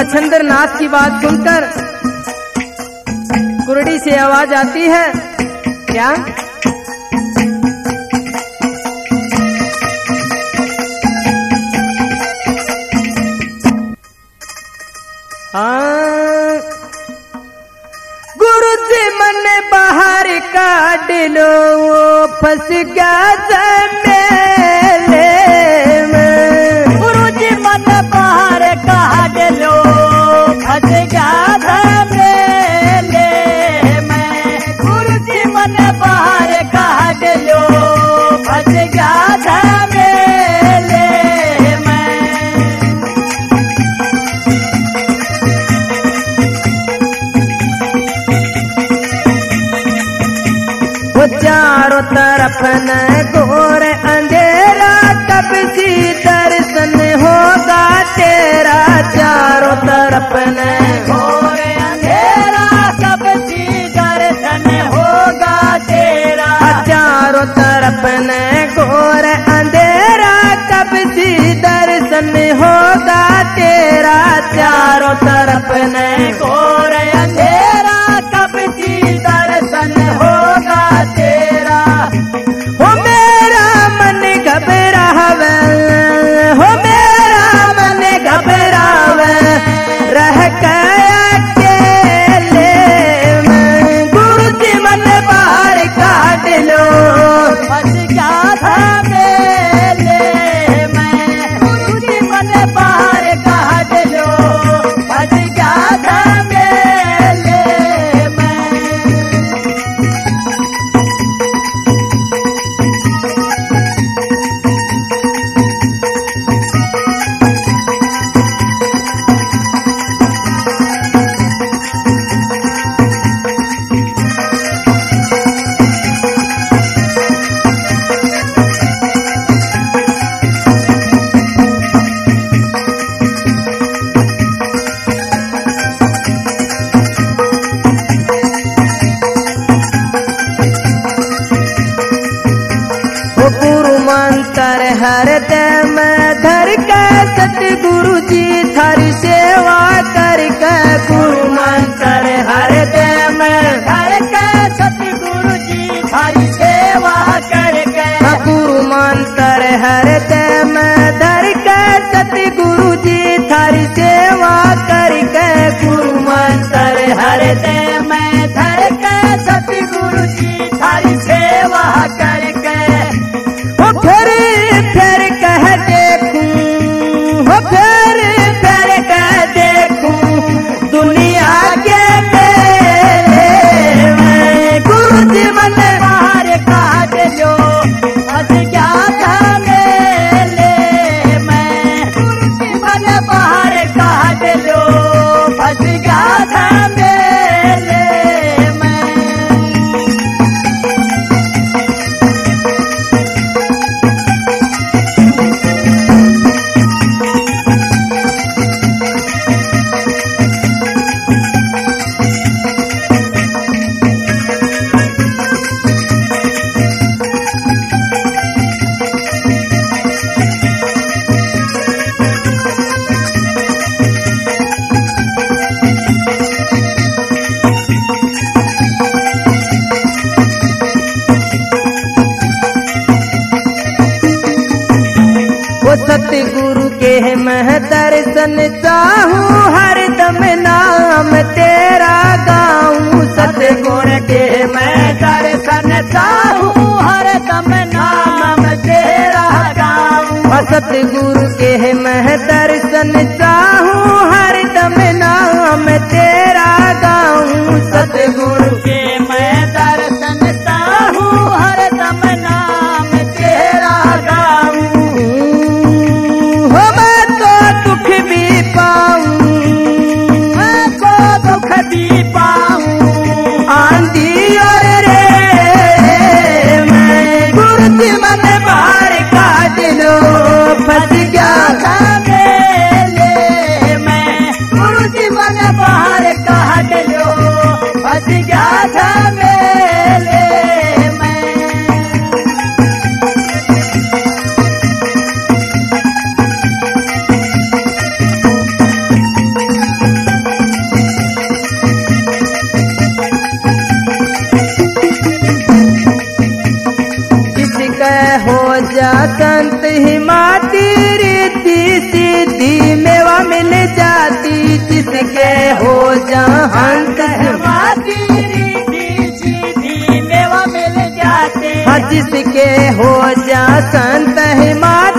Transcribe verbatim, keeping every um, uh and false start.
मच्छिंद्र नाथ की बात सुनकर कुरड़ी से आवाज आती है, क्या? हाँ, गुरु जी मन बाहर काट लो, फंस गया मेले में। गुरु जी मन बाहर काट लो, फंस गया मेले में। गुरु जी मन बाहर काट लो, फंस गया मेले में। वो चारों तरफ न घोर अंधेरा, कब सी दर्शन होगा तेरा। चारों तरफ न घोर अंधेरा, कब सी दर्शन होगा तेरा। चारों तरफ न घोर अंधेरा, कब सी दर्शन होगा तेरा। चारों तरफ न घोर अंधेरा, कब सी दर्शन होगा तेरा। हो मेरा मन घबरावे, हो मेरा मन घबरावे, रह गया अकेले में। गुरु जी मन बाहर काट लो, फंस गया था मेले में। गुरु जी मन बाहर काट लो, फंस गया था मेले में। वो गुरु मंत्र हृदय में धर के, सतगुरु जी थारी सेवा करके। गुरु मंत्र हृदय में धर के, सतगुरु जी थारी सेवा करके। गुरु मंत्र हृदय में धर के, सतगुरु जी थारी सेवा करके। गुरु मंत्र हृदय में धर के, सतगुरु जी थारी सेवा करके। हो फिर फिर कह देखूं, हो फिर फिर कह देखूं, दुनिया के मेले में। गुरु जी मन बाहर काट लो, फंस गया था मेले में। गुरु जी मन बाहर काट लो, फंस गया था मेले में। वो सतगुरु के मैं दर्शन चाहूं, हरदम नाम तेरा गाऊं। सतगुरु के मैं दर्शन चाहूं, हरदम नाम तेरा गाऊं। सतगुरु के मैं दर्शन चाहूं, हरदम नाम तेरा गाऊं। सतगुरु के मैं दर्शन चाहूं, हरदम नाम तेरा गाऊं। हो मैं तो दुख भी पाऊं, मैं तो दुख भी पाऊं। आंधी और रे मैं। गुरु जी मन बाहर काट लो, फंस गया था मेले में। गुरु जी मन बाहर काट लो, फंस गया था मेले में। जा संत हिमाती रीति सीधी मेवा मिल जाती जिसके हो जा हंस हिमाती रीति सीधी मेवा मिल जाते हाँ जिसके हो जा संत हिमाती